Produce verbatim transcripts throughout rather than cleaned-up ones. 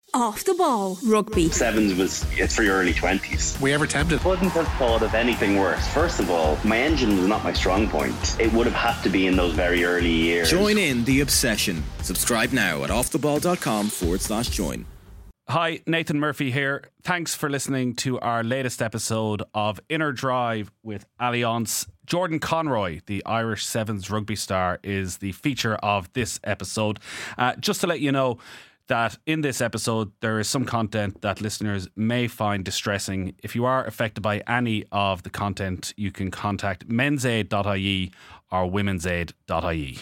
Off the Ball Rugby. Sevens was, it's for your early twenties. Were you ever tempted? Couldn't have thought of anything worse. First of all, my engine was not my strong point. It would have had to be in those very early years. Join in the obsession. Subscribe now at offtheball.com forward slash join. Hi, Nathan Murphy here. Thanks for listening to our latest episode of Inner Drive with Allianz. Jordan Conroy, the Irish Sevens rugby star, is the feature of this episode. Uh, just to let you know that in this episode there is some content that listeners may find distressing. If you are affected by any of the content, you can contact mensaid dot I E or womensaid dot I E.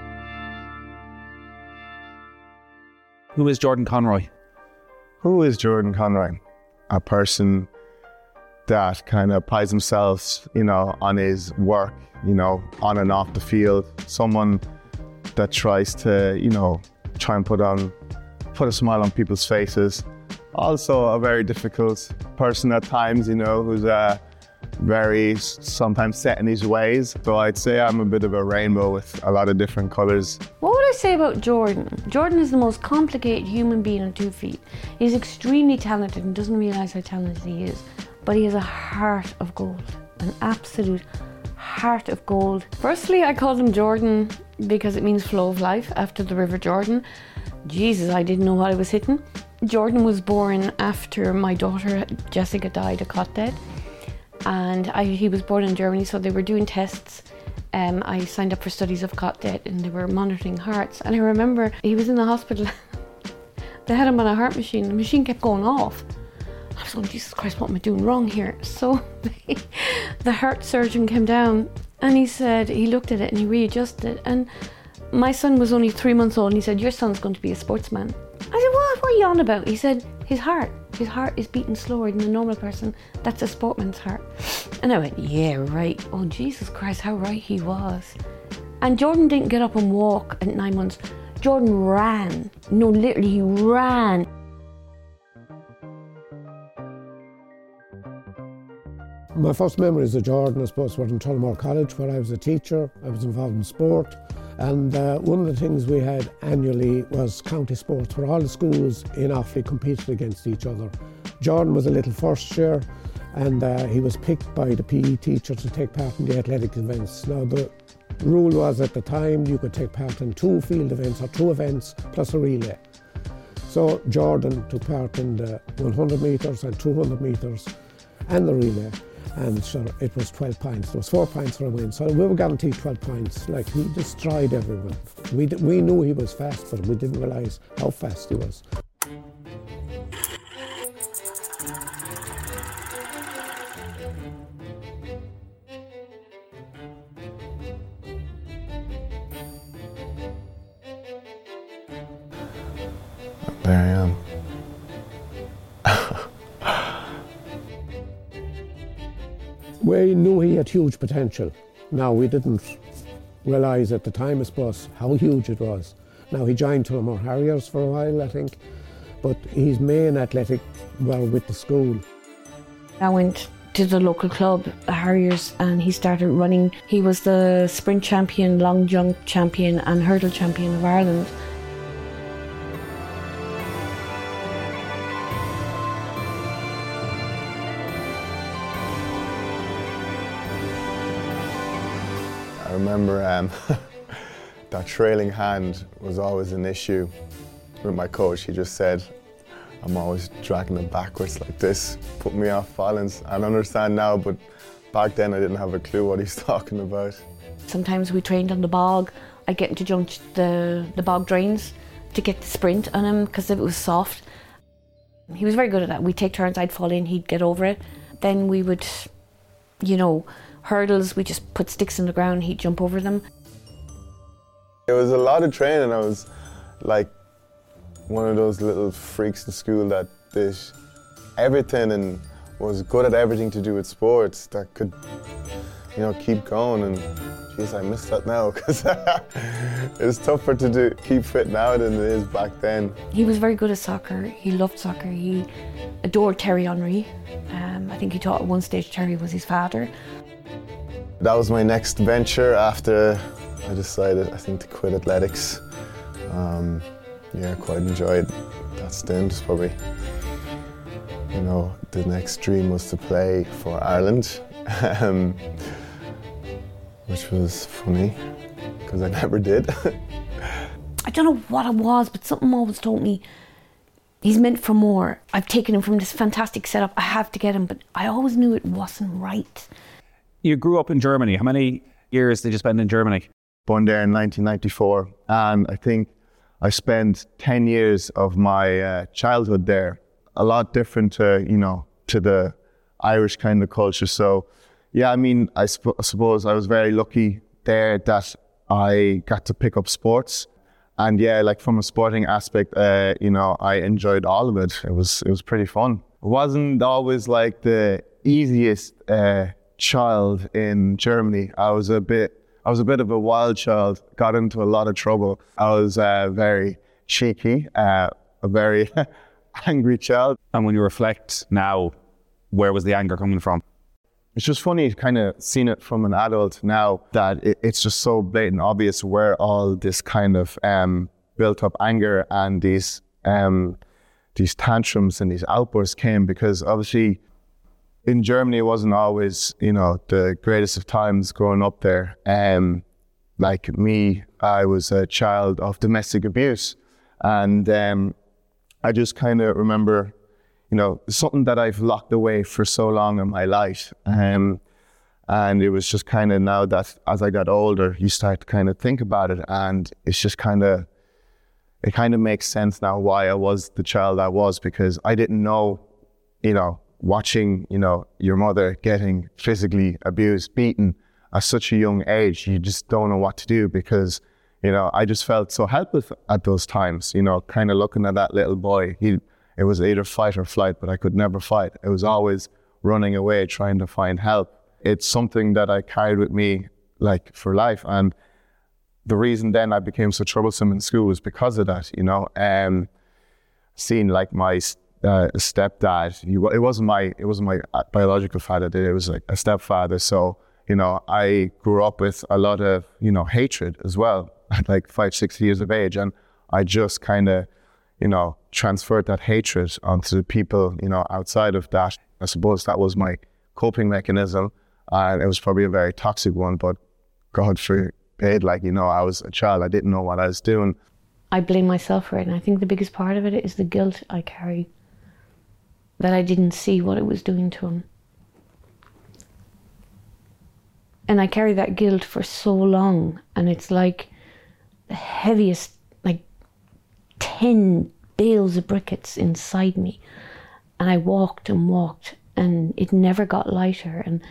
Who is Jordan Conroy? Who is Jordan Conroy? A person that kind of prides himself, you know, on his work, you know, on and off the field. Someone that tries to, you know, try and put on, put a smile on people's faces. Also a very difficult person at times, you know, who's uh, very sometimes set in his ways. So I'd say I'm a bit of a rainbow with a lot of different colours. What would I say about Jordan? Jordan is the most complicated human being on two feet. He's extremely talented and doesn't realise how talented he is. But he has a heart of gold, an absolute heart of gold. Firstly, I called him Jordan because it means flow of life after the River Jordan. Jesus, I didn't know what I was hitting. Jordan was born after my daughter Jessica died of clot death. And I, he was born in Germany, so they were doing tests. Um, I signed up for studies of clot death and they were monitoring hearts. And I remember he was in the hospital. They had him on a heart machine. The machine kept going off. I was going, Jesus Christ, what am I doing wrong here? So the heart surgeon came down and he said, he looked at it and he readjusted it. And my son was only three months old and he said, your son's going to be a sportsman. I said, what, what are you on about? He said, his heart. His heart is beating slower than a normal person. That's a sportsman's heart. And I went, yeah, right. Oh, Jesus Christ, how right he was. And Jordan didn't get up and walk at nine months. Jordan ran. No, literally, he ran. My first memories of Jordan, I suppose, were in Tullamore College, where I was a teacher. I was involved in sport. And uh, one of the things we had annually was county sports, where all the schools in Offaly competed against each other. Jordan was a little first year, and uh, he was picked by the P E teacher to take part in the athletic events. Now, the rule was at the time you could take part in two field events or two events plus a relay. So Jordan took part in the one hundred metres and two hundred metres and the relay. And so it was twelve points. There was four points for a win. So we were guaranteed twelve points. Like, he destroyed everyone. We, d- we knew he was fast, but we didn't realise how fast he was. There I am. We knew he had huge potential. Now, we didn't realise at the time, I suppose, how huge it was. Now, he joined Tullamore Harriers for a while, I think, but his main athletic were with the school. I went to the local club, the Harriers, and he started running. He was the sprint champion, long jump champion and hurdle champion of Ireland. I remember um, that trailing hand was always an issue with my coach. He just said, I'm always dragging it backwards like this, put me off balance. I understand now, but back then I didn't have a clue what he's talking about. Sometimes we trained on the bog. I'd get him to jump the, the bog drains to get the sprint on him because it was soft. He was very good at that. We'd take turns, I'd fall in, he'd get over it. Then we would, you know, hurdles, we just put sticks in the ground, he'd jump over them. It was a lot of training. I was like one of those little freaks in school that did everything and was good at everything to do with sports, that could, you know, keep going. And geez, I miss that now because it's tougher to do, keep fit now than it is back then. He was very good at soccer. He loved soccer. He adored Thierry Henry. Um, I think he thought at one stage Thierry was his father. That was my next venture after I decided, I think, to quit athletics. Um, yeah, quite enjoyed that stint, probably, you know, the next dream was to play for Ireland, um, which was funny, because I never did. I don't know what it was, but something always told me, he's meant for more. I've taken him from this fantastic setup, I have to get him, but I always knew it wasn't right. You grew up in Germany. How many years did you spend in Germany? Born there in nineteen ninety-four, and I think I spent ten years of my uh, childhood there. A lot different to, you know, to the Irish kind of culture. So, yeah, I mean, I, sp- I suppose I was very lucky there that I got to pick up sports. And yeah, like from a sporting aspect, uh, you know, I enjoyed all of it. It was it was pretty fun. It wasn't always like the easiest uh, child in Germany. I was a bit, I was a bit of a wild child. Got into a lot of trouble. I was uh, very cheeky, uh, a very angry child. And when you reflect now, where was the anger coming from? It's just funny kind of seeing it from an adult now that it, it's just so blatant obvious where all this kind of um, built up anger and these um, these tantrums and these outbursts came, because obviously in Germany it wasn't always, you know, the greatest of times growing up there. Um, like me, I was a child of domestic abuse, and um, I just kind of remember, you know, something that I've locked away for so long in my life. Um, and it was just kind of now that as I got older, you start to kind of think about it, and it's just kind of, it kind of makes sense now why I was the child I was, because I didn't know, you know, watching, you know, your mother getting physically abused, beaten at such a young age, you just don't know what to do, because, you know, I just felt so helpless at those times, you know, kind of looking at that little boy. He, It was either fight or flight, but I could never fight. It was always running away, trying to find help. It's something that I carried with me like for life. And the reason then I became so troublesome in school was because of that, you know. Um, seeing like my uh, stepdad, he, it wasn't my it wasn't my biological father, it was like a stepfather. So, you know, I grew up with a lot of, you know, hatred as well at like five, six years of age. And I just kind of, you know, transferred that hatred onto the people, you know, outside of that. I suppose that was my coping mechanism, and it was probably a very toxic one, but God forbid, like, you know, I was a child, I didn't know what I was doing. I blame myself for it, and I think the biggest part of it is the guilt I carry, that I didn't see what it was doing to him. And I carry that guilt for so long, and it's like the heaviest, like ten bales of briquettes inside me, and I walked and walked, and it never got lighter. And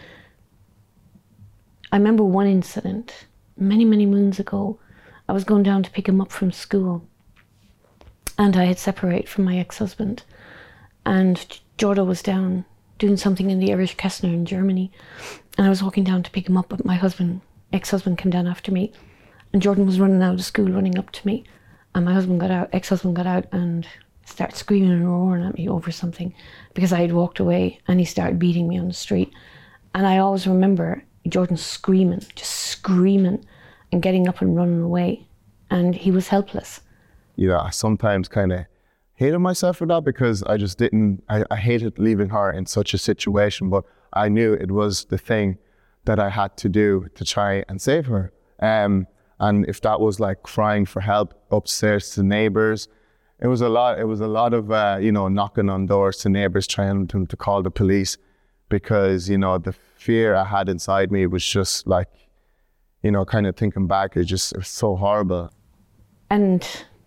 I remember one incident many many moons ago. I was going down to pick him up from school, and I had separated from my ex-husband, and Jordan was down doing something in the Irish Kessner in Germany, and I was walking down to pick him up, but my husband ex-husband came down after me, and Jordan was running out of school, running up to me. And my husband got out, ex-husband got out and started screaming and roaring at me over something, because I had walked away, and he started beating me on the street. And I always remember Jordan screaming, just screaming and getting up and running away. And he was helpless. You know, I sometimes kind of hated myself for that, because I just didn't, I, I hated leaving her in such a situation, but I knew it was the thing that I had to do to try and save her. Um, And if that was like crying for help upstairs to neighbors, it was a lot. It was a lot of uh, you know, knocking on doors to neighbors, trying to, to call the police, because, you know, the fear I had inside me was just like, you know, kind of thinking back, it just it was so horrible. And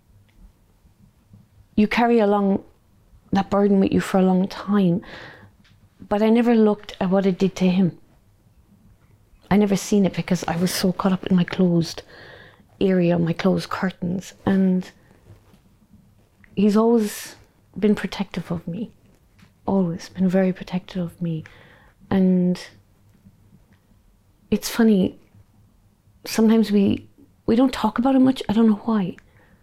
you carry along that burden with you for a long time, but I never looked at what it did to him. I never seen it, because I was so caught up in my closed area, my closed curtains. And he's always been protective of me, always been very protective of me. And it's funny, sometimes we we don't talk about it much. I don't know why.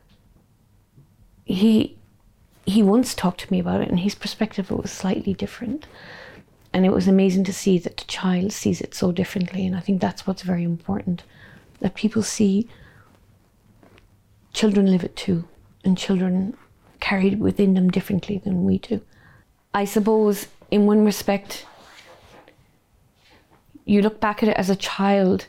He he once talked to me about it, and his perspective was slightly different. And it was amazing to see that the child sees it so differently. And I think that's what's very important, that people see children live it too, and children carried within them differently than we do. I suppose in one respect, you look back at it as a child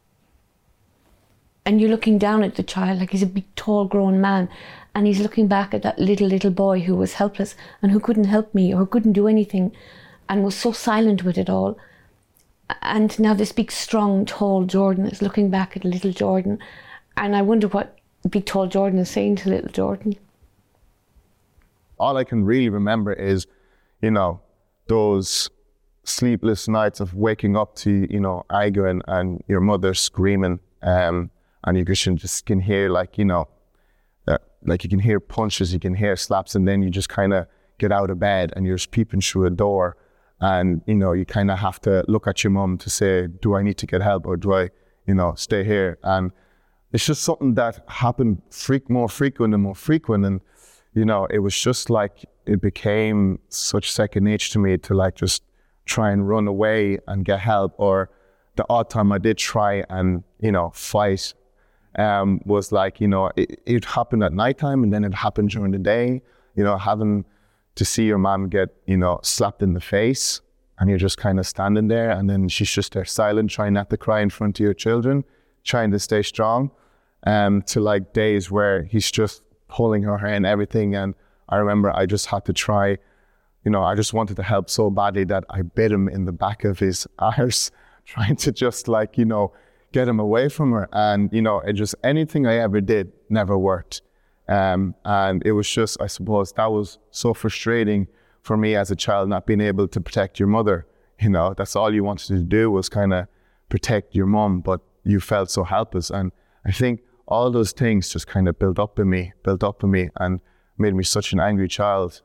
and you're looking down at the child like he's a big, tall, grown man, and he's looking back at that little, little boy who was helpless and who couldn't help me or couldn't do anything and was so silent with it all. And now this big, strong, tall Jordan is looking back at little Jordan, and I wonder what big, tall Jordan is saying to little Jordan. All I can really remember is, you know, those sleepless nights of waking up to, you know, arguing and your mother screaming, um, and you can just can hear like, you know, uh, like you can hear punches, you can hear slaps, and then you just kind of get out of bed and you're just peeping through a door, and, you know, you kind of have to look at your mum to say, do I need to get help or do I, you know, stay here? And it's just something that happened freak more frequent and more frequent, and, you know, it was just like, it became such second nature to me to like just try and run away and get help. Or the odd time I did try and, you know, fight, um, was like, you know, it, it happened at nighttime and then it happened during the day, you know, having to see your mom get, you know, slapped in the face, and you're just kind of standing there, and then she's just there silent, trying not to cry in front of your children, trying to stay strong, um, to like days where he's just pulling her hair and everything. And I remember I just had to try, you know, I just wanted to help so badly that I bit him in the back of his arse, trying to just like, you know, get him away from her. And, you know, it just, anything I ever did never worked. Um, and it was just, I suppose that was so frustrating for me as a child, not being able to protect your mother. You know, that's all you wanted to do was kind of protect your mom, but you felt so helpless. And I think all those things just kind of built up in me, built up in me and made me such an angry child.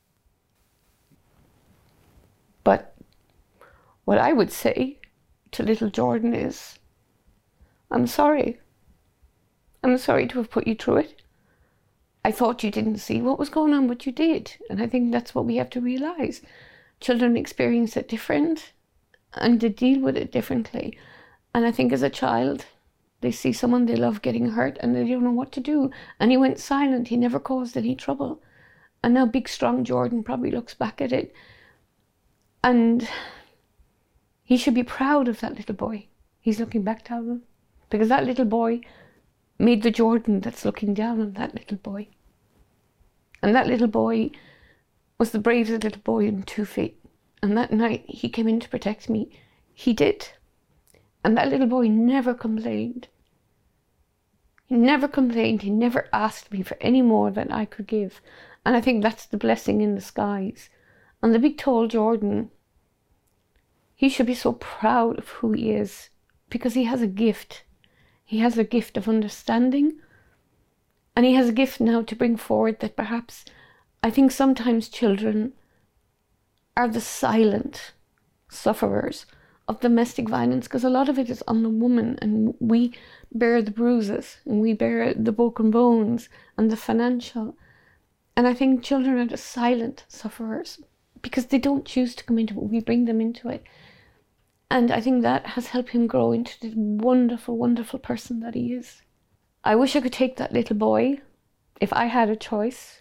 But what I would say to little Jordan is, I'm sorry. I'm sorry to have put you through it. I thought you didn't see what was going on, but you did. And I think that's what we have to realise. Children experience it different and they deal with it differently. And I think as a child, they see someone they love getting hurt and they don't know what to do. And he went silent. He never caused any trouble. And now big, strong Jordan probably looks back at it. And he should be proud of that little boy. He's looking back down on him. Because that little boy made the Jordan that's looking down on that little boy. And that little boy was the bravest little boy in two feet. And that night he came in to protect me. He did. And that little boy never complained. He never complained. He never asked me for any more than I could give. And I think that's the blessing in disguise. And the big tall Jordan, he should be so proud of who he is, because he has a gift. He has a gift of understanding, and he has a gift now to bring forward that perhaps, I think sometimes children are the silent sufferers of domestic violence, because a lot of it is on the woman, and we bear the bruises, and we bear the broken bones and the financial. And I think children are the silent sufferers because they don't choose to come into it. We bring them into it. And I think that has helped him grow into the wonderful, wonderful person that he is. I wish I could take that little boy. If I had a choice,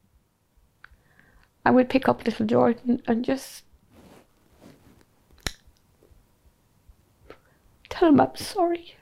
I would pick up little Jordan and just tell him I'm sorry.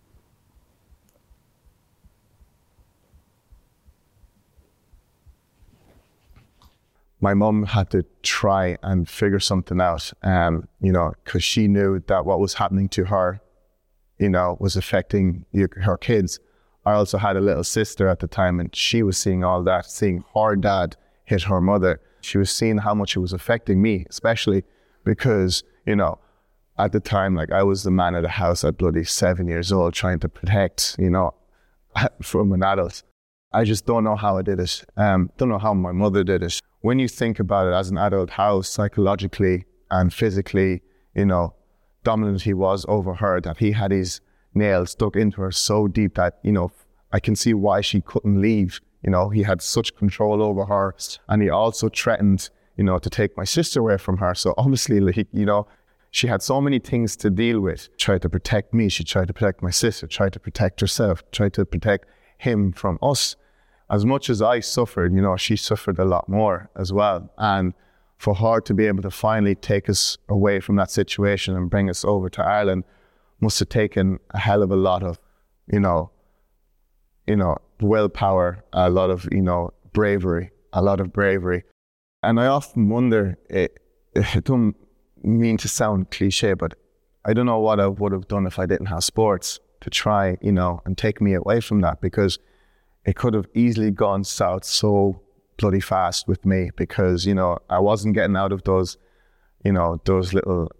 My mum had to try and figure something out, um, you know, because she knew that what was happening to her, you know, was affecting her kids. I also had a little sister at the time, and she was seeing all that, seeing her dad hit her mother. She was seeing how much it was affecting me, especially because, you know, at the time, like, I was the man of the house at bloody seven years old trying to protect, you know, from an adult. I just don't know how I did it. Um, don't know how my mother did it. When you think about it as an adult, how psychologically and physically, you know, dominant he was over her, that he had his nails stuck into her so deep that, you know, I can see why she couldn't leave. You know, he had such control over her, and he also threatened, you know, to take my sister away from her. So obviously, like, you know, she had so many things to deal with. Tried to protect me, she tried to protect my sister, tried to protect herself, tried to protect him from us. as much as I suffered, you know, she suffered a lot more as well. And for her to be able to finally take us away from that situation and bring us over to Ireland must have taken a hell of a lot of, you know, you know, willpower, a lot of, you know, bravery, a lot of bravery. And I often wonder, it, it don't mean to sound cliche, but I don't know what I would have done if I didn't have sports to try, you know, and take me away from that, because it could have easily gone south so bloody fast with me, because, you know, I wasn't getting out of those, you know, those little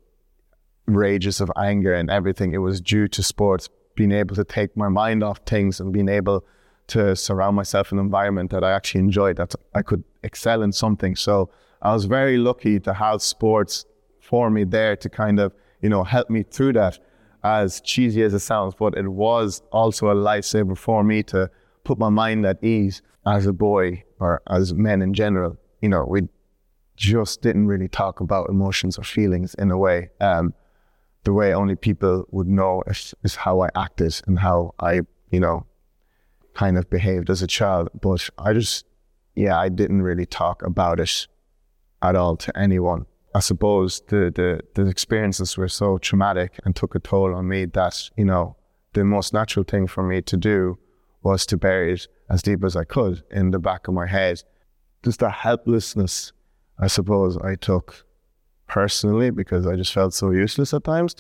rages of anger and everything. It was due to sports, being able to take my mind off things and being able to surround myself in an environment that I actually enjoyed, that I could excel in something. So I was very lucky to have sports for me there to kind of, you know, help me through that, as cheesy as it sounds, but it was also a lifesaver for me to put my mind at ease as a boy, or as men in general. You know, we just didn't really talk about emotions or feelings in a way. Um, the way only people would know is, is how I acted and how I, you know, kind of behaved as a child. But I just, yeah, I didn't really talk about it at all to anyone. I suppose the, the, the experiences were so traumatic and took a toll on me that, you know, the most natural thing for me to do was to bury it as deep as I could in the back of my head. Just the helplessness, I suppose, I took personally, because I just felt so useless at times.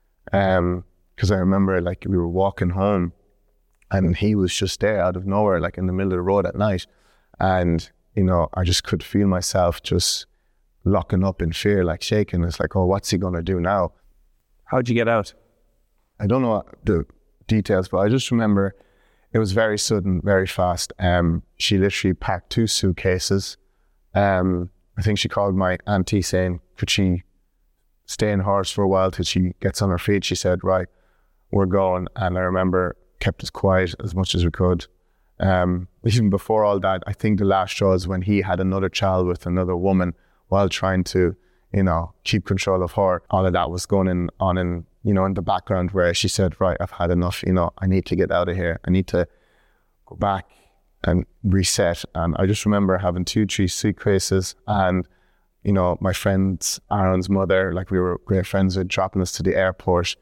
Um, because I remember, like, we were walking home and he was just there out of nowhere, like in the middle of the road at night. And, you know, I just could feel myself just locking up in fear, like shaking. It's like, oh, what's he going to do now? How'd you get out? I don't know the details, but I just remember it was very sudden, very fast. Um, she literally packed two suitcases. Um, I think she called my auntie saying, could she stay in hers for a while till she gets on her feet? She said, right, we're going. And I remember kept us quiet as much as we could. Um, even before all that, I think the last straw is when he had another child with another woman while trying to, you know, keep control of her. All of that was going in, on in, you know, in the background, where she said, right, I've had enough, you know, I need to get out of here. I need to go back and reset. And I just remember having two, three suitcases, and, you know, my friend Aaron's mother, like we were great friends, with dropping us to the airport.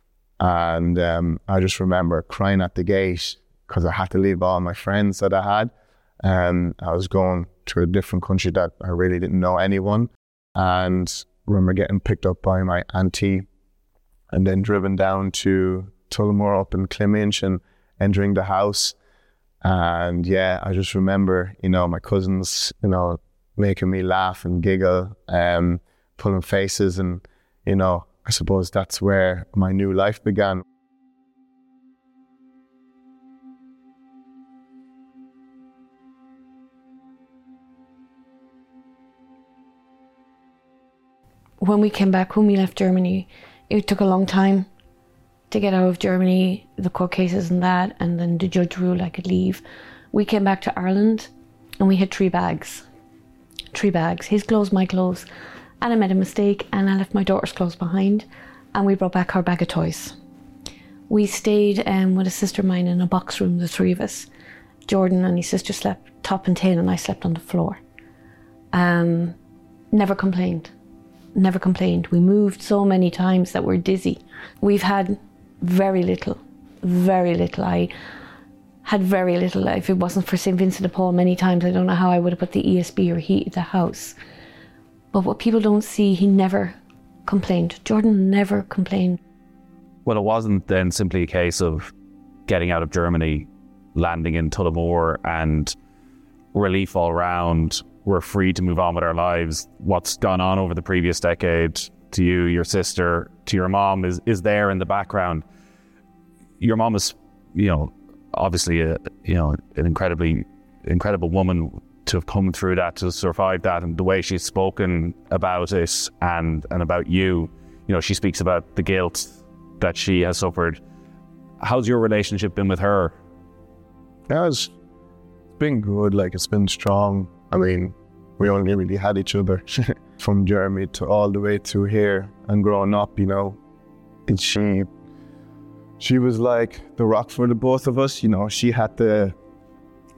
And um, I just remember crying at the gate because I had to leave all my friends that I had. And I was going to a different country that I really didn't know anyone. And I remember getting picked up by my auntie and then driven down to Tullamore up in Cleminch and entering the house. And yeah, I just remember, you know, my cousins, you know, making me laugh and giggle, um, pulling faces. And, you know, I suppose that's where my new life began. When we came back, when we left Germany, it took a long time to get out of Germany, the court cases and that, and then the judge ruled I could leave. We came back to Ireland and we had three bags. Three bags, his clothes, my clothes. And I made a mistake and I left my daughter's clothes behind, and we brought back her bag of toys. We stayed um, with a sister of mine in a box room, the three of us. Jordan and his sister slept top and tail and I slept on the floor. Um, never complained. Never complained. We moved so many times that we're dizzy. We've had very little, very little. I had very little. If it wasn't for Saint Vincent de Paul many times, I don't know how I would have put the E S B or heated the house. But what people don't see, he never complained. Jordan never complained. Well, it wasn't then simply a case of getting out of Germany, landing in Tullamore and relief all round. We're free to move on with our lives. What's gone on over the previous decade to you, your sister, to your mom is, is there in the background. Your mom is, you know, obviously a, you know, an incredibly, incredible woman to have come through that, to survive that, and the way she's spoken about it and, and about you. You know, she speaks about the guilt that she has suffered. How's your relationship been with her? Yeah, it's been good. Like, it's been strong. I mean, we only really had each other from Germany to all the way to here, and growing up, you know, and she, she was like the rock for the both of us. You know, she had the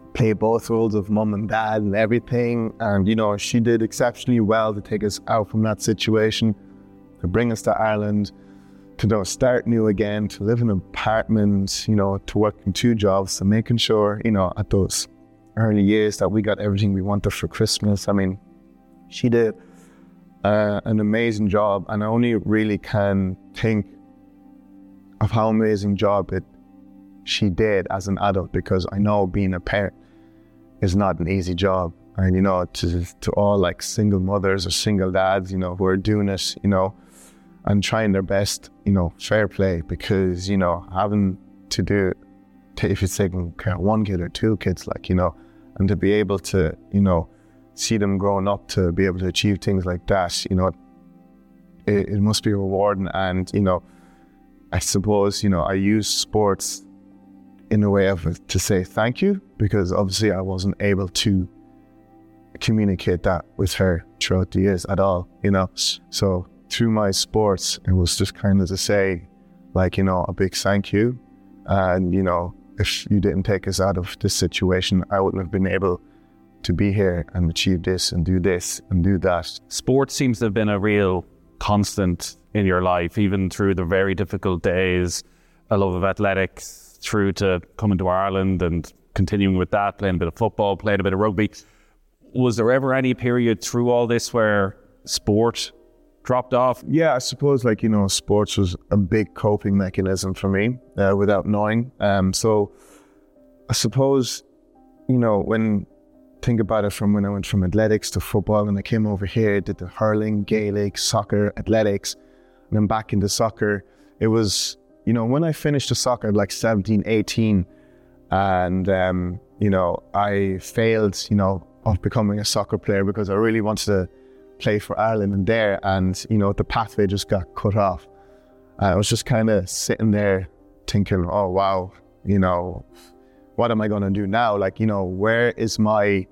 play both roles of mum and dad and everything. And, you know, she did exceptionally well to take us out from that situation, to bring us to Ireland, to, you know, start new again, to live in an apartment, you know, to work in two jobs, and making sure, you know, at those early years that we got everything we wanted for Christmas. I mean, she did uh, an amazing job, and I only really can think of how amazing job it she did as an adult, because I know being a parent is not an easy job. And, you know, to to all like single mothers or single dads, you know, who are doing it, you know, and trying their best, you know, fair play, because, you know, having to do it, if you're taking care of one kid or two kids, like, you know, and to be able to, you know, see them growing up to be able to achieve things like that, you know, it, it must be rewarding. And, you know, I suppose, you know, I use sports in a way of to say thank you, because obviously I wasn't able to communicate that with her throughout the years at all, you know. So through my sports, it was just kind of to say, like, you know, a big thank you. And, you know, if you didn't take us out of this situation, I wouldn't have been able to be here and achieve this and do this and do that. Sports seems to have been a real constant in your life, even through the very difficult days, a love of athletics, through to coming to Ireland and continuing with that, playing a bit of football, playing a bit of rugby. Was there ever any period through all this where sport dropped off? Yeah, I suppose, like, you know, sports was a big coping mechanism for me uh, without knowing. Um, so I suppose, you know, when think about it, from when I went from athletics to football, and I came over here, did the hurling, Gaelic, soccer, athletics, and then back into soccer, it was, you know, when I finished the soccer at like seventeen, eighteen, and, um, you know, I failed, you know, of becoming a soccer player because I really wanted to play for Ireland and there, and, you know, the pathway just got cut off. Uh, I was just kind of sitting there thinking, oh, wow, you know, what am I going to do now? Like, you know, where is my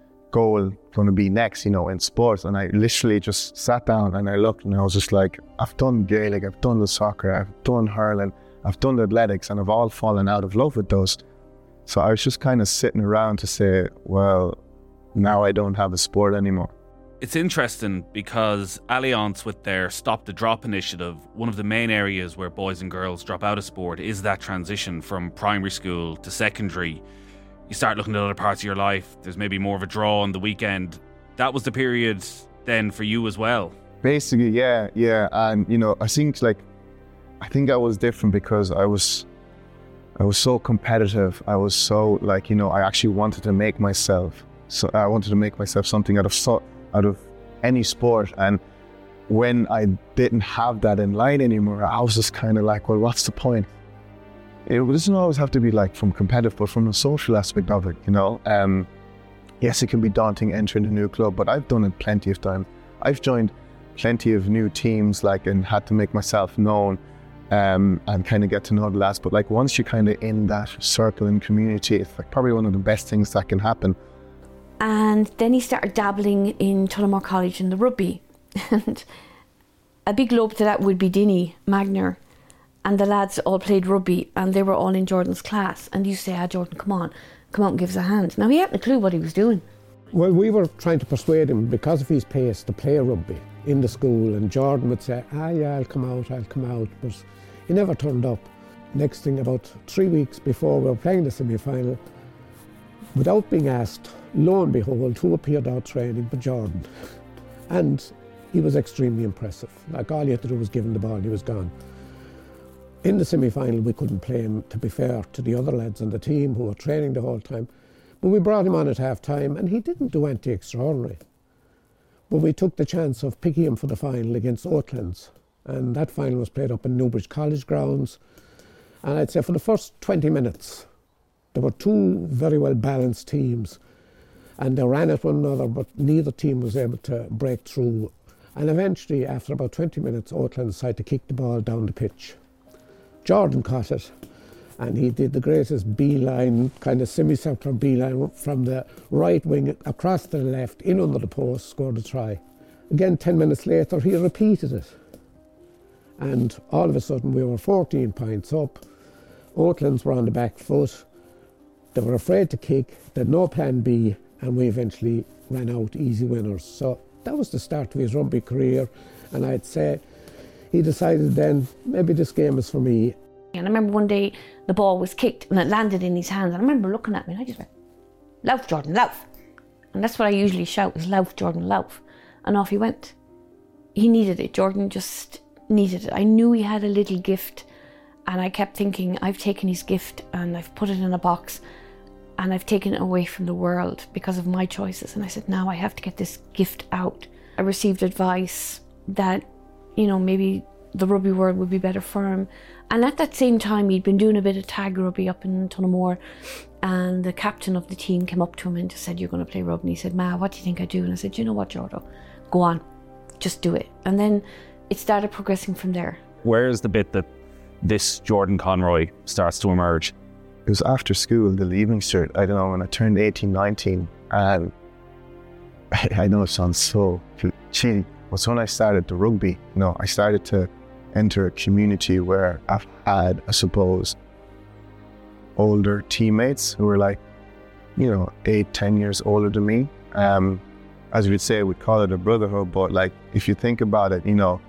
goal going to be next, you know, in sports? And I literally just sat down and I looked, and I was just like, I've done Gaelic, I've done the soccer, I've done hurling, I've done the athletics, and I've all fallen out of love with those. So I was just kind of sitting around to say, well, now I don't have a sport anymore. It's interesting because Allianz, with their Stop the Drop initiative, one of the main areas where boys and girls drop out of sport is that transition from primary school to secondary. You start looking at other parts of your life. There's maybe more of a draw on the weekend. That was the period then for you as well. Basically, yeah, yeah. And, you know, I think like, I think I was different because I was, I was so competitive. I was so like, you know, I actually wanted to make myself, so I wanted to make myself something out of so, out of any sport. And when I didn't have that in line anymore, I was just kind of like, well, what's the point? It doesn't always have to be like from competitive, but from the social aspect of it, you know. Um, yes, it can be daunting entering a new club, but I've done it plenty of times. I've joined plenty of new teams, like, and had to make myself known um, and kind of get to know the lads. But like, once you're kind of in that circle and community, it's like probably one of the best things that can happen. And then he started dabbling in Tullamore College in the rugby. And a big lobe to that would be Dinny Magner. And the lads all played rugby, and they were all in Jordan's class. And you say, ah, Jordan, come on, come out and give us a hand. Now, he hadn't a clue what he was doing. Well, we were trying to persuade him, because of his pace, to play rugby in the school. And Jordan would say, ah, yeah, I'll come out, I'll come out. But he never turned up. Next thing, about three weeks before we were playing the semi-final, without being asked, lo and behold, who appeared out training but Jordan. And he was extremely impressive. Like, all he had to do was give him the ball and he was gone. In the semi-final, we couldn't play him, to be fair to the other lads on the team who were training the whole time. But we brought him on at half-time, and he didn't do anything extraordinary. But we took the chance of picking him for the final against Oatlands. And that final was played up in Newbridge College grounds. And I'd say for the first twenty minutes, there were two very well-balanced teams. And they ran at one another, but neither team was able to break through. And eventually, after about twenty minutes, Oatlands decided to kick the ball down the pitch. Jordan caught it, and he did the greatest beeline, kind of semicircular beeline from the right wing across to the left, in under the post, scored a try. Again, ten minutes later, he repeated it. And all of a sudden, we were fourteen points up. Oatlands were on the back foot. They were afraid to kick, they had no plan B, and we eventually ran out easy winners. So that was the start of his rugby career, and I'd say he decided then, maybe this game is for me. And I remember one day the ball was kicked and it landed in his hands, and I remember looking at me and I just went, "Lauf, Jordan, lauf." And that's what I usually shout, is "Lauf, Jordan, lauf." And off he went. He needed it. Jordan just needed it. I knew he had a little gift, and I kept thinking, I've taken his gift and I've put it in a box and I've taken it away from the world because of my choices. And I said, now I have to get this gift out. I received advice that, you know, maybe the rugby world would be better for him. And at that same time, he'd been doing a bit of tag rugby up in Tullamore, and the captain of the team came up to him and just said, "You're going to play rugby." And he said, "Ma, what do you think I do?" And I said, "You know what, Jordo, go on, just do it." And then it started progressing from there. Where's the bit that this Jordan Conroy starts to emerge? It was after school, the leaving cert, I don't know, when I turned eighteen, nineteen, and I know it sounds so cheesy, but when I started the rugby, you know, I started to enter a community where I've had, I suppose, older teammates who were like, you know, eight, ten years older than me. Um, as we would say, we'd call it a brotherhood, but like, if you think about it, you know,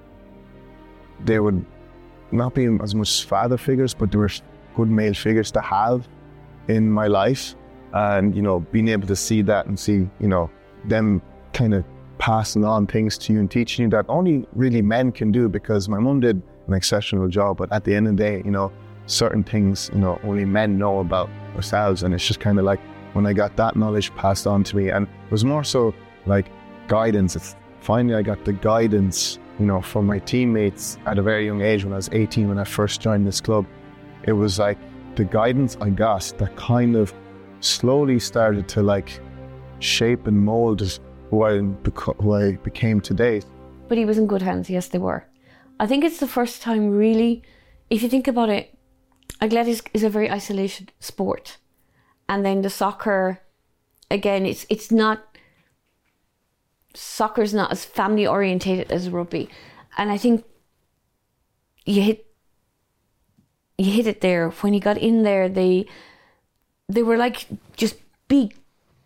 they would not be as much father figures, but they were good male figures to have in my life. And, you know, being able to see that and see, you know, them kind of passing on things to you and teaching you that only really men can do, because my mum did an exceptional job, but at the end of the day, you know, certain things, you know, only men know about ourselves. And it's just kind of like, when I got that knowledge passed on to me, and it was more so like guidance. It's finally I got the guidance, you know, from my teammates at a very young age. When I was eighteen, when I first joined this club, it was like the guidance I got that kind of slowly started to like shape and mold who I, beco- who I became today. But he was in good hands, yes they were. I think it's the first time really, if you think about it, athletics is a very isolated sport. And then the soccer, again, it's it's not, soccer's not as family orientated as rugby. And I think you hit you hit it there. When he got in there, they they were like just big,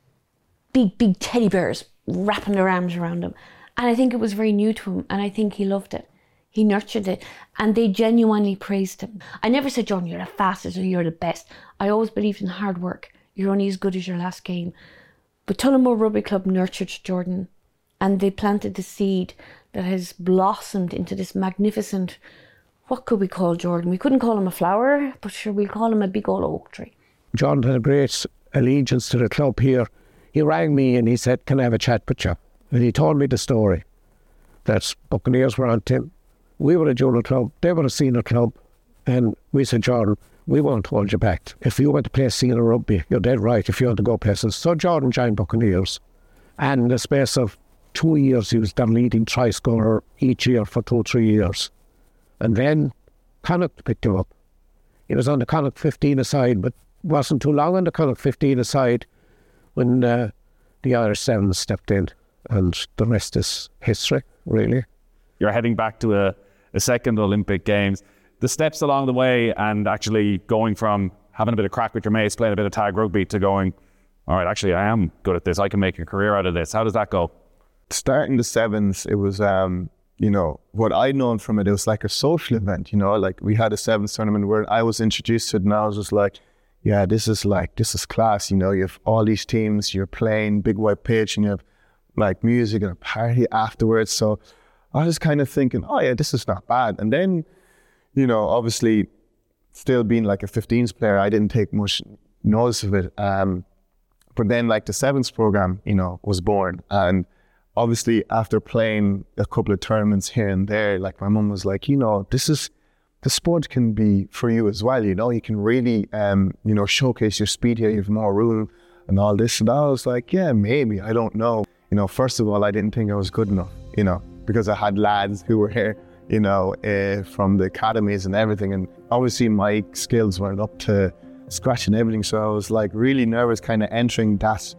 big, big teddy bears wrapping their arms around him. And I think it was very new to him, and I think he loved it. He nurtured it, and they genuinely praised him. I never said, "Jordan, you're the fastest," or "you're the best." I always believed in hard work. You're only as good as your last game. But Tullamore Rugby Club nurtured Jordan, and they planted the seed that has blossomed into this magnificent, what could we call Jordan? We couldn't call him a flower, but sure, we'll call him a big old oak tree. Jordan had a great allegiance to the club here. He rang me and he said, "Can I have a chat with you?" And he told me the story that Buccaneers were on Tim. We were a junior club, they were a senior club, and we said, "Jordan, we won't hold you back. If you want to play senior rugby, you're dead right if you want to go places." So Jordan joined Buccaneers, and in the space of two years he was their leading try scorer each year for two, three years. And then Connacht picked him up. He was on the Connacht fifteen-a-side, but wasn't too long on the Connacht fifteen-a-side when uh, the Irish Sevens stepped in, and the rest is history, really. You're heading back to a, a second Olympic Games. The steps along the way, and actually going from having a bit of crack with your mates, playing a bit of tag rugby, to going, all right, actually I am good at this, I can make a career out of this. How does that go? Starting the sevens, it was, um, you know, what I'd known from it, it was like a social event, you know, like we had a sevens tournament where I was introduced to it, and I was just like, yeah, this is like, this is class, you know, you have all these teams, you're playing big white pitch, and you have like music and a party afterwards. So I was kind of thinking, oh yeah, this is not bad. And then, you know, obviously still being like a fifteens player, I didn't take much notice of it. Um, but then like the sevens program, you know, was born. And obviously after playing a couple of tournaments here and there, like my mum was like, you know, this is, the sport can be for you as well, you know, you can really, um, you know, showcase your speed here, you have more room and all this. And I was like, yeah, maybe, I don't know. You know, first of all, I didn't think I was good enough, you know, because I had lads who were here, you know, uh, from the academies and everything. And obviously my skills weren't up to scratch and everything. So I was like really nervous kind of entering that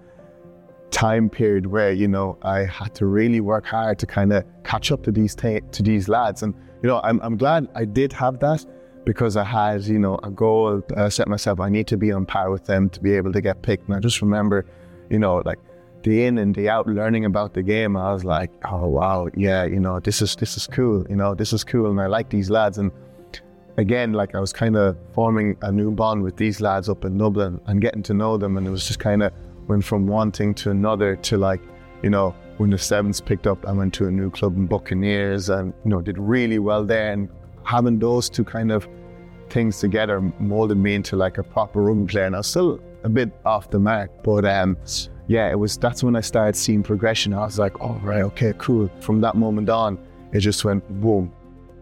time period where, you know, I had to really work hard to kind of catch up to these ta- to these lads. And, you know, I'm I'm glad I did have that, because I had, you know, a goal, I set myself, I need to be on par with them to be able to get picked. And I just remember, you know, like day in and day out learning about the game. I was like, oh wow, yeah, you know, this is this is cool, you know, this is cool, and I like these lads. And again, like I was kind of forming a new bond with these lads up in Dublin and getting to know them, and it was just kind of went from one thing to another to like, you know, when the Sevens picked up, I went to a new club in Buccaneers and, you know, did really well there. And having those two kind of things together molded me into like a proper rugby player. And I was still a bit off the mark, but um, yeah, it was, that's when I started seeing progression. I was like, oh, right, okay, cool. From that moment on, it just went boom.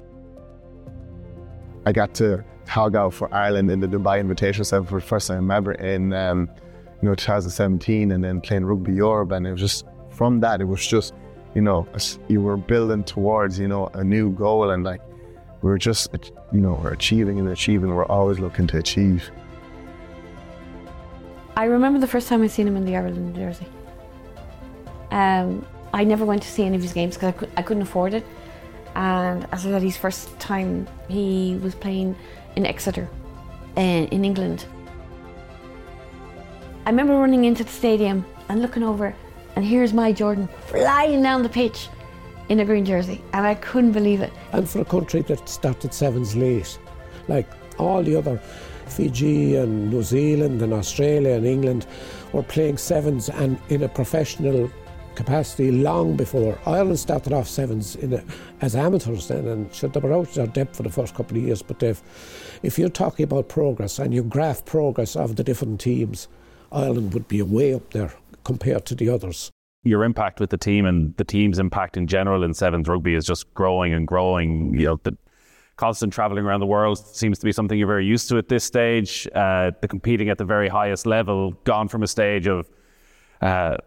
I got to tog out for Ireland in the Dubai Invitational Seven for the first time ever in, um, you know, twenty seventeen, and then playing Rugby Europe. And it was just, from that, it was just, you know, you were building towards, you know, a new goal, and like, we we're just, you know, we're achieving and achieving. We're always looking to achieve. I remember the first time I seen him in the Ireland jersey. Um, I never went to see any of his games because I, could, I couldn't afford it. And as I said, his first time he was playing in Exeter, uh, in England. I remember running into the stadium and looking over, and here's my Jordan flying down the pitch in a green jersey, and I couldn't believe it. And for a country that started sevens late, like all the other, Fiji and New Zealand and Australia and England were playing sevens and in a professional capacity long before. Ireland started off sevens in a, as amateurs then, and so they were out their depth for the first couple of years. But they've, if you're talking about progress and you graph progress of the different teams, Ireland would be way up there compared to the others. Your impact with the team and the team's impact in general in sevens rugby is just growing and growing. You know, the constant travelling around the world seems to be something you're very used to at this stage. Uh, the competing at the very highest level, gone from a stage of uh,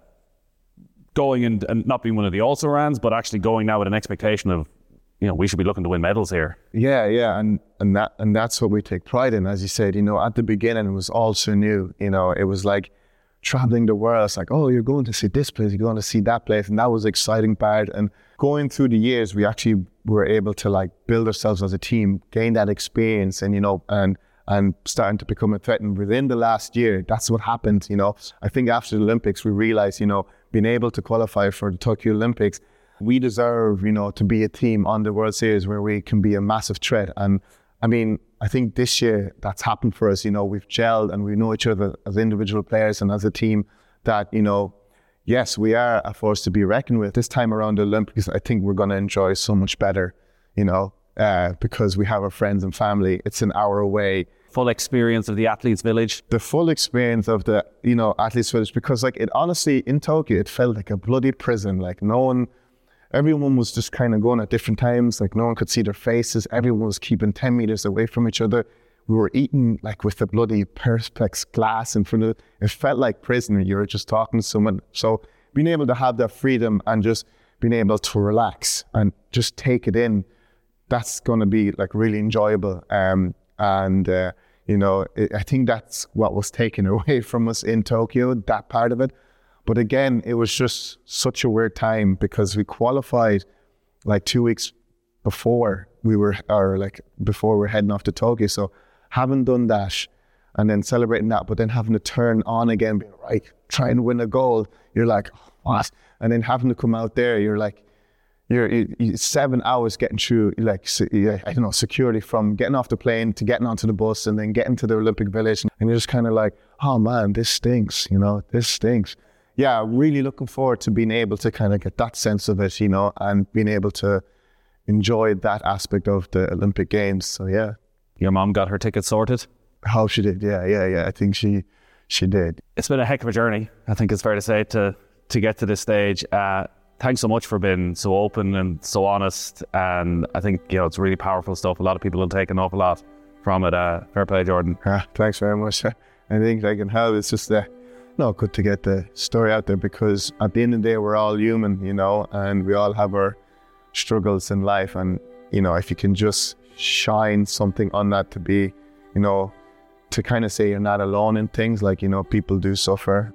going and, and not being one of the also-rans, but actually going now with an expectation of, you know, we should be looking to win medals here. Yeah, yeah, and and that and that's what we take pride in. As you said, you know, at the beginning it was all so new. You know, it was like traveling the world. It's like, oh, you're going to see this place, you're going to see that place, and that was the exciting part. And going through the years, we actually were able to like build ourselves as a team, gain that experience, and you know, and and starting to become a threat. And within the last year, that's what happened. You know, I think after the Olympics, we realized, you know, being able to qualify for the Tokyo Olympics, we deserve, you know, to be a team on the World Series where we can be a massive threat. And I mean, I think this year that's happened for us. You know, we've gelled and we know each other as individual players and as a team that, you know, yes, we are a force to be reckoned with. This time around the Olympics, I think we're going to enjoy so much better, you know, uh, because we have our friends and family. It's an hour away. Full experience of the Athletes Village. The full experience of the, you know, Athletes Village, because like it honestly, in Tokyo, it felt like a bloody prison. Like no one, everyone was just kind of going at different times. Like no one could see their faces. Everyone was keeping ten meters away from each other. We were eating like with the bloody perspex glass in front of it. It felt like prison. You were just talking to someone. So being able to have that freedom and just being able to relax and just take it in, that's going to be like really enjoyable. Um, and, uh, you know, it, I think that's what was taken away from us in Tokyo, that part of it. But again, it was just such a weird time because we qualified like two weeks before we were, or like before we we're heading off to Tokyo. So having done that and then celebrating that, but then having to turn on again, being right, try and win a goal, you're like, what? And then having to come out there, you're like, you're, you're seven hours getting through, like, I don't know, security from getting off the plane to getting onto the bus and then getting to the Olympic Village. And you're just kind of like, oh man, this stinks, you know, this stinks. Yeah, really looking forward to being able to kind of get that sense of it, you know, and being able to enjoy that aspect of the Olympic Games. So yeah. Your mom got her ticket sorted? How she did, yeah, yeah, yeah. I think she she did. It's been a heck of a journey, I think it's fair to say, to to get to this stage. Uh, thanks so much for being so open and so honest. And I think, you know, it's really powerful stuff. A lot of people will take an awful lot from it. Uh, fair play, Jordan. Yeah, thanks very much. I think I can help. It's just uh, no good to get the story out there because at the end of the day, we're all human, you know, and we all have our struggles in life. And, you know, if you can just shine something on that to be, you know, to kind of say you're not alone in things, like, you know, people do suffer.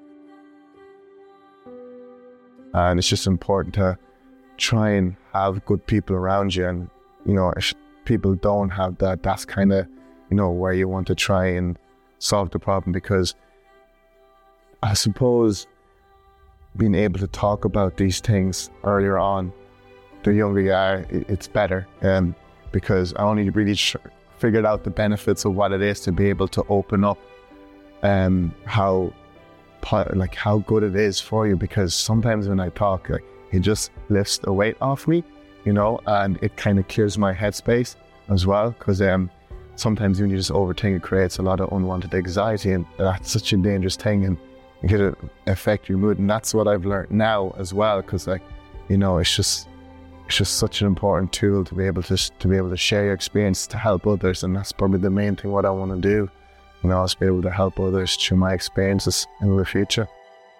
And it's just important to try and have good people around you. And, you know, people don't have that, that's kind of, you know, where you want to try and solve the problem, because I suppose being able to talk about these things earlier on, the younger you are, it's better. Um, because I only really sh- figured out the benefits of what it is to be able to open up, um, how like how good it is for you. Because sometimes when I talk, like, it just lifts the weight off me, you know, and it kind of clears my headspace as well. Because um, sometimes when you just overthink, it creates a lot of unwanted anxiety, and that's such a dangerous thing, and it could affect your mood. And that's what I've learned now as well, because, like, you know, it's just it's just such an important tool to be able to to be able to share your experience to help others, and that's probably the main thing what I want to do. You know, is be able to help others through my experiences in the future.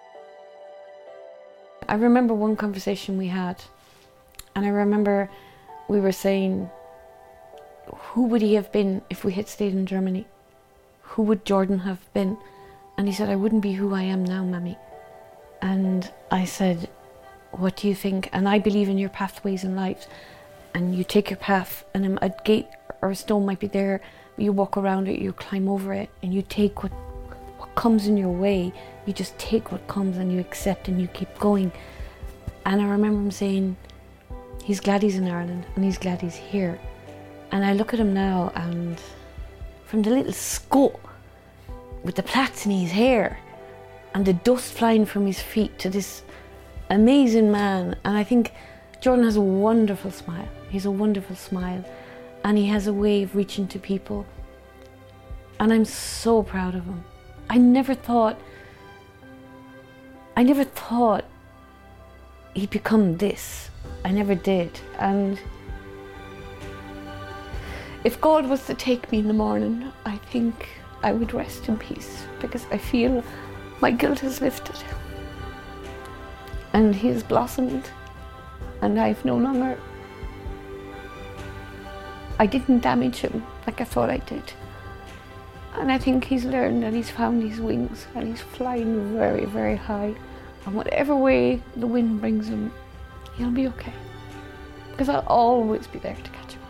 I remember one conversation we had, and I remember we were saying, who would he have been if we had stayed in Germany? Who would Jordan have been? And he said, I wouldn't be who I am now, Mammy. And I said, what do you think? And I believe in your pathways in life. And you take your path, and a gate or a stone might be there, you walk around it, you climb over it, and you take what, what comes in your way. You just take what comes and you accept and you keep going. And I remember him saying, he's glad he's in Ireland and he's glad he's here. And I look at him now, and from the little skull with the plaits in his hair and the dust flying from his feet to this amazing man. And I think Jordan has a wonderful smile. He's a wonderful smile. And he has a way of reaching to people. And I'm so proud of him. I never thought, I never thought he'd become this. I never did. And if God was to take me in the morning, I think I would rest in peace, because I feel my guilt is lifted. And he has blossomed, and I've no longer, I didn't damage him like I thought I did. And I think he's learned and he's found his wings and he's flying very, very high. And whatever way the wind brings him, he'll be okay. Because I'll always be there to catch him.